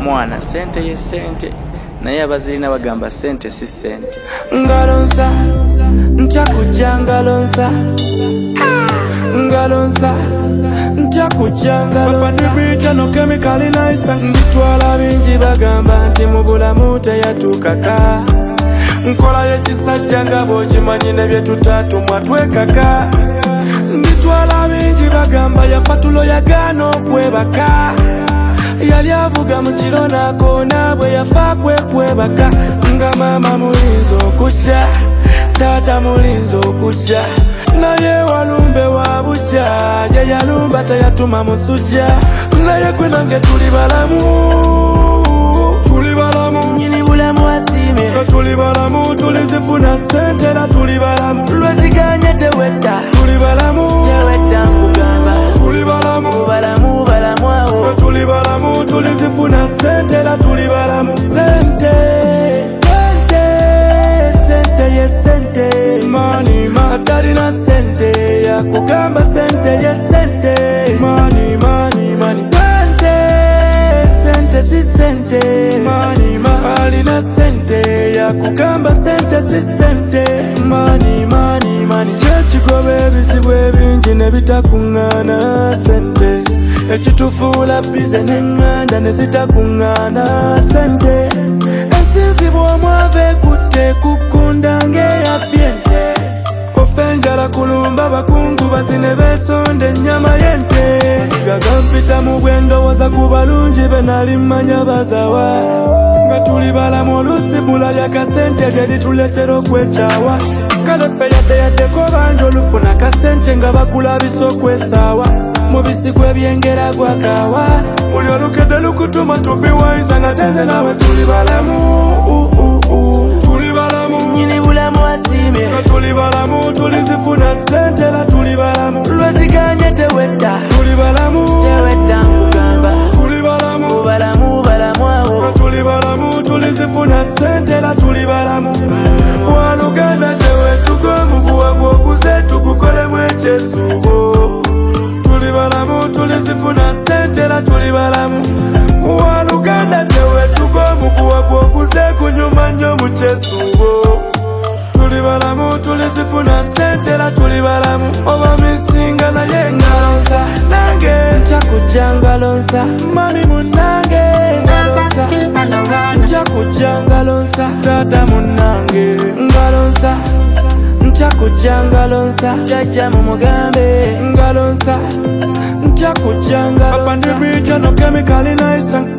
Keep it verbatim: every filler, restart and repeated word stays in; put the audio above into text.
mwana sente ye sente naye abazirina bagamba sente si sente. Ngalonsa ntya kujja ngalonsa ngalonsa ntya kujja ngalonsa bapanibica no kemikali naisa nditwala bingi bagamba nti mu bulamu teyatuukaka nkola y'ekisajja nga bw'okimanyi ne bye tutatumwa twekaka nditwala bingi bagamba yafa tulo yagaana okwebaka yali avuga mu kiro n'akoona bwe yafa kwekwebaka nga maama mulinzi okujja taata mulinzi okujja naye walumbe wa bujja ye yalumba teyatuma musujja naye gwe nange tuli balamu tuli balamu nyini bulamu asiime tuli balamu tulizifuna sente era tuli balamu lweziganye tewedda tuli balamu tewedda nkugamba tuli balamu balamu balamu awo tuli balamu tulizifuna sente era tuli balamu sente sente sente ye sente mani matalina sente ya kugamba sente ye sente mani mani mani sente sente si sente mani malina sente ya kugamba sente si sente mani mani mani kyekigoba ebizibu ebingi ne bitakuŋŋaana sente ekitufuula bize n'eŋŋanda ne zitakuŋŋaana sente ensinzibwa omwava ekutte kukunda ng'eyabyente ofe enjala kulumba bakungu bazine beesonda ennyama y'ente gagampita mu bwendowooza ku balungi be nali mmanya bazawa nga tuli balamu oluusi bula lyakasente lye lituleetera okwekyawa kale ffe yadde yaddeko bangi olufuna kasente nga bakulabisa okwesaawa mu bisigo ebyengera gwakaawa buli olukedde lukutuma tubiwaiza nga tenze nawe tuli balamu tuli balamu nyini bulamu asiime tuli balamu tulizifuna sente era tuli balamu lweziganye tewedda tuli balamu tewedda nkugamba tuli balamu balamu balamu awo tuli balamu tulizifuna sente era tuli balamu waluganda tewetuga muguwa gwoguze tugukolemu ekyesuubo tuli balamu tulizifuna sente era tuli balamu waluganda tewetuga muguwa gwoguze gunyuma nnyo mu kyesuubo tuli balamu tulizifuna sente era tuli balamu oba misinga naye ngalonsa nange ntya kujja ngalonsa mami munnange ngalonsa ntya kujja ngalonsa taata munnange ngalonsa ntya kujja ngalonsa jajja mumugambe ngalonsa ntya kujja ngalonsa papa ndibica no kemikali naisa